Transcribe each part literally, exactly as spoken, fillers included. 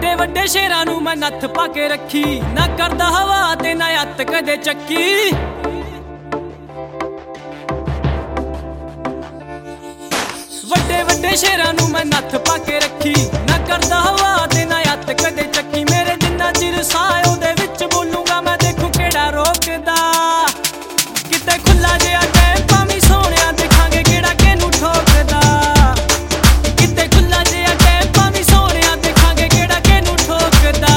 ਵੱਡੇ ਵੱਡੇ ਸ਼ੇਰਾਂ ਨੂੰ ਮੈਂ ਨੱਥ ਪਾ ਕੇ ਰੱਖੀ, ਨਾ ਕਰਦਾ ਹਵਾ ਤੇ ਨਾ ਅੱਤ ਕਦੇ ਚੱਕੀ। ਵੱਡੇ ਵੱਡੇ ਸ਼ੇਰਾਂ ਨੂੰ ਮੈਂ ਨੱਥ ਪਾ ਕੇ ਰੱਖੀ, ਨਾ ਕਰਦਾ ਹਵਾ ਤੇ ਨਾ ਅੱਤ ਕਦੇ ਚੱਕੀ। ਮੇਰੇ ਜਿੰਨਾ ਚਿਰ ਸਾਹ ਉਹਦੇ ਵਿੱਚ ਬੋਲੂੰਗਾ ਮੈਂ, ਦੇਖੂ ਕਿਹੜਾ ਰੋਕਦਾ। ਕਿਤੇ ਖੁੱਲਾ ਜਿਹਾ ਟਾਈਮ ਭਾਵੇਂ ਸੋਹਣਿਆ, ਦੇਖਾਂਗੇ ਕਿਹੜਾ ਕਿਹਨੂੰ ਠੋਕਦਾ। ਕਿਤੇ ਖੁੱਲਾ ਜਿਹਾ ਟਾਈਮ ਭਾਵੇਂ ਸੋਹਣਿਆ, ਦੇਖਾਂਗੇ ਕਿਹੜਾ ਕਿਹਨੂੰ ਠੋਕਦਾ।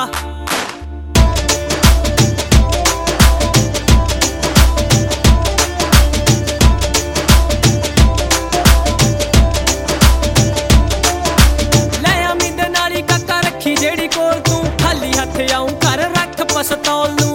ਲੈ ਆਮੀ ਦੇ ਨਾਲੀ ਕਾਕਾ ਰੱਖੀ ਜਿਹੜੀ ਕੋਲ ਤੂੰ, ਖਾਲੀ ਹੱਥ ਆਉਂ ਘਰ ਰੱਖ ਪਸਤੌਲ ਨੂੰ।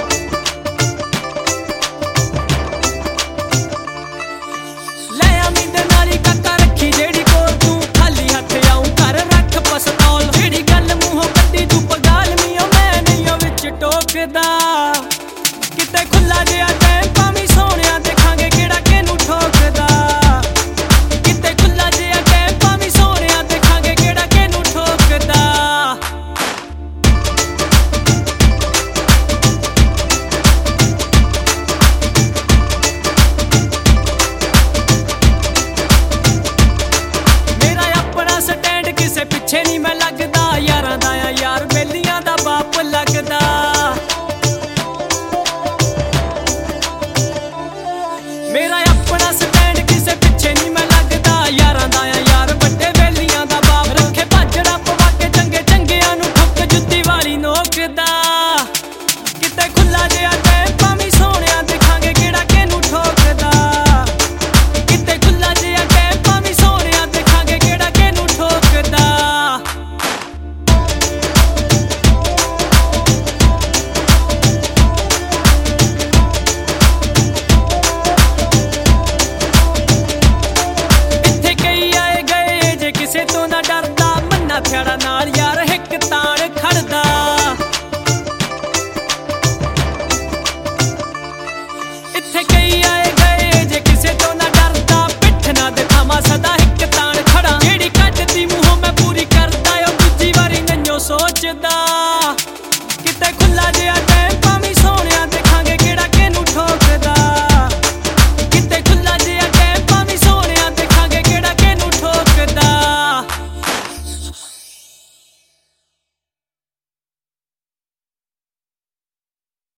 ਕਿਤੇ ਖੁੱਲਾ ਜਿਹਾ ਟਾਈਮ ਭਾਵੇਂ ਸੋਹਣਿਆ, ਦੇਖਾਂਗੇ ਕਿਹੜਾ ਕਿਹਨੂੰ ਠੋਕਦਾ। ਕਿਤੇ ਖੁੱਲਾ ਜਿਹਾ ਟਾਈਮ ਭਾਵੇਂ ਸੋਹਣਿਆ, ਦੇਖਾਂਗੇ ਕਿਹੜਾ ਕਿਹਨੂੰ ਠੋਕਦਾ। ਮੇਰਾ ਆਪਣਾ ਸਟੈਂਡ ਕਿਸੇ ਪਿੱਛੇ ਨਹੀਂ ਮੈਂ ਲੱਗਦਾ, ਯਾਰਾਂ ਦਾ ਆ ਯਾਰ ਬੇਲੀਆਂ ਦਾ ਬਾਪ ਲੱਗਦਾ। ਮੇਰਾ ਆਪਣਾ ਸਟੈਂਡ ਕਿਸੇ ਪਿੱਛੇ ਨਹੀਂ ਮੈਂ ਲੱਗਦਾ, ਯਾਰਾਂ ਦਾ ਆ ਯਾਰ ਵੱਡੇ ਬੇਲੀਆਂ ਦਾ ਬਾਪ। ਰੱਖੇ ਭਾਜੜਾ ਪਵਾ ਕੇ ਚੰਗੇ ਚੰਗਿਆਂ ਨੂੰ ਠੁੱਕ ਜੁੱਤੀ ਵਾਲੀ ਨੋਕਦਾ। ਕਿਤੇ ਖੁੱਲਾ ਜਿਹਾ ਟਾਈਮ ਭਾਵੇਂ ਸੋਹਣਿਆ, ਦੇਖਾਂਗੇ ਕਿਹੜਾ ਕਿਹਨੂੰ ਠੋਕਦਾ। ਕਿਤੇ ਖੁੱਲਾ ਜਿਹਾ ਟਾਈਮ ਭਾਵੇਂ ਸੋਹਣਿਆ, ਦੇਖਾਂਗੇ ਕਿਹੜਾ ਕਿਹਨੂੰ ਠੋਕਦਾ। ਕਿਸੇ ਤੋਂ ਨਾ ਡਰਦਾ, ਮੰਨਾ ਥਿਆੜਾ ਨਾਲ ਯਾਰ ਹਿੱਕ ਤਾਣ ਖੜਦਾ। ਇੱਥੇ ਕਈ ਆਏ ਗਏ ਜੇ ਕਿਸੇ ਤੋਂ ਨਾ ਡਰਦਾ, ਪਿੱਠ ਨਾ ਦਿਖਾਵਾਂ ਸਦਾ ਹਿੱਕ ਤਾਣ ਖੜਾ। ਜਿਹੜੀ ਕੱਢਦੀ ਮੂੰਹੋਂ ਮੈਂ ਪੂਰੀ ਕਰਦਾ, ਉਹ ਦੂਜੀ ਵਾਰੀ ਨਹੀਂਓ ਸੋਚਦਾ। ਕਿਤੇ ਖੁੱਲਾ ਜਿਹਾ